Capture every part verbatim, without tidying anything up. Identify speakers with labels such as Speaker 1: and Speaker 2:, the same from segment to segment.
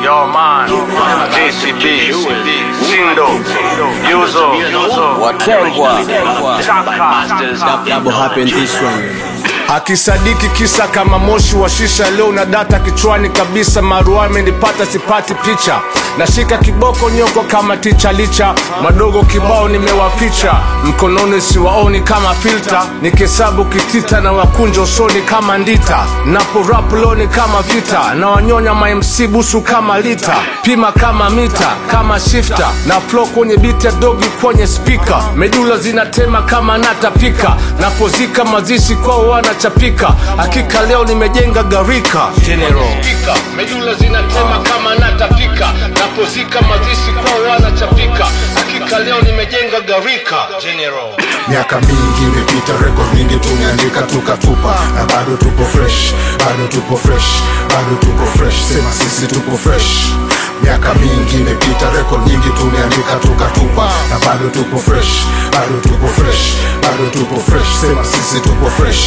Speaker 1: Yo man, J C B, Sindo, Yuzo,
Speaker 2: Wakengwa, double happen this one.
Speaker 3: Akisadiki kisa kama moshi wa shisha, leo na data kichwani kabisa, maruame nipata sipati picha, nashika kiboko nyoko kama ticha licha, madogo kibao nimewaficha, mkononi siwaoni kama filter, nikihesabu kitita na wakunja usoni kama ndita, napo rap loni kama vita, na wanyonya ma M C busu kama lita, pima kama mita, kama shifter, na flow kwenye beat ya dogi kwenye speaker, medula zinatema kama natapika, napozika mazishi kwa wana chapika, hakika leo nimejenga garika General. Medula zinatema kama natapika, napozika mazishi kwa wana chapika, hakika leo nimejenga garika General.
Speaker 4: Miaka mingi imepita, record nyingi tumeandika tukatupa, na bado tupo fresh, bado tupo fresh, bado tupo fresh, sema sisi tupo fresh. Miaka mingi imepita, record nyingi tumeandika tukatupa, na bado tupo fresh, bado tupo fresh, bado tupo fresh, sema sisi tupo fresh.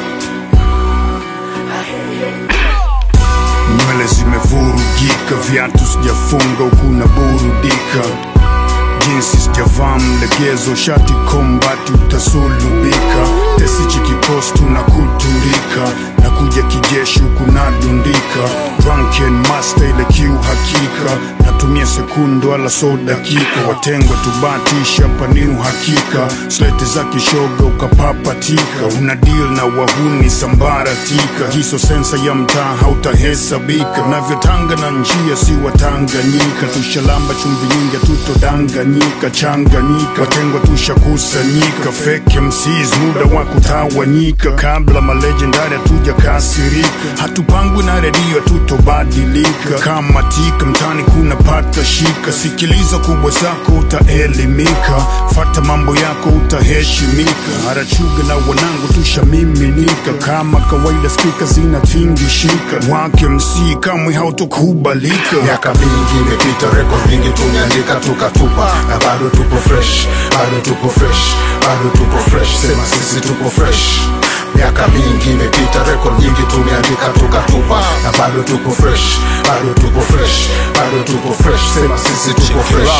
Speaker 5: Nywele zimevurugika, viatu sijafunga huku na burudika, jinsi sijavaa mlegezo, shati kombati utasulubika, tesichi kikostu na kuturika, na kuja kijeshi huku nadundika, drunken master ile kiu hakika, natumia sekundo ala so dakika, watengwa tubatisha pani uhakika, slete za kishoga ukapapatika, una deal na wahuni sambaratika, hiso sensa ya mtaa hautahesabika, navyotanga na njia si watanganyika, tushalamba chumvi nyingi tutodanganyika, changanyika, watengwa tushakusanyika, fake M Cs muda wa kutawanyika, kabla malegendari hatuja kasirika, hatupangwi na redio tutobadilika, kama tika mtani kuna pata shika, sikiliza kubwa zako utaelimika, fata mambo yako utaheshimika, harachuga na wanangu tushamiminika, kama kawaida speaker zinatingishika, wake M C kamwe hautokubalika.
Speaker 4: Miaka mingi imepita, record nyingi tumeandika tukatupa, na bado tupo fresh, bado tupo fresh, bado tupo fresh, sema sisi tupo fresh. Miaka mingi imepita, record nyingi tumeandika tukatupa, na bado tupo fresh, bado tupo fresh, bado tupo fresh, sema sisi tupo fresh.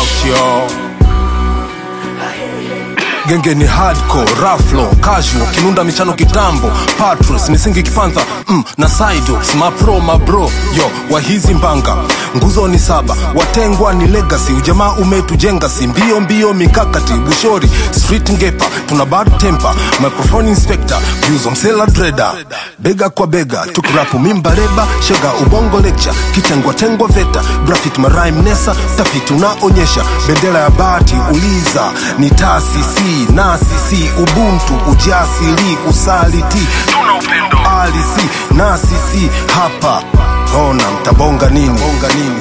Speaker 6: Genge ni hardcore, rough flow, casual, kinunda michano kitambo, Patros, misingi kifanza, mm, na saido, smapro, mabro, yo, wahizi mbanga, nguzo ni saba, watengwa ni legacy, ujamaa umetujenga si, mbio mbio mikakati, bushori, street ngepa, tuna bad temper, microphone inspector, views msela dreader, bega kwa bega, tukurapu mimba reba, shega ubongo lecture, kitengwa tengwa veta, graphic marime nesa, tafiti unaonyesha, bendera ya bati, uliza, ni taasisi, nasisi, ubuntu, ujasiri, usaliti, tuna upendo alisi, nasisi, hapa, ona mtabonga nini, bonga nini.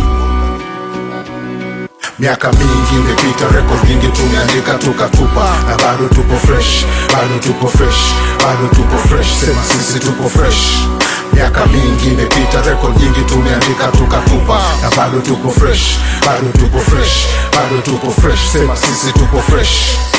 Speaker 4: Miaka mingi imepita, record nyingi tumeandika tukatupa, na bado tupo fresh, bado tupo fresh, bado tupo fresh, sema sisi tupo fresh. Miaka mingi imepita, record nyingi tumeandika tukatupa, na bado tupo fresh, bado tupo fresh, bado tupo fresh, sema sisi tupo fresh.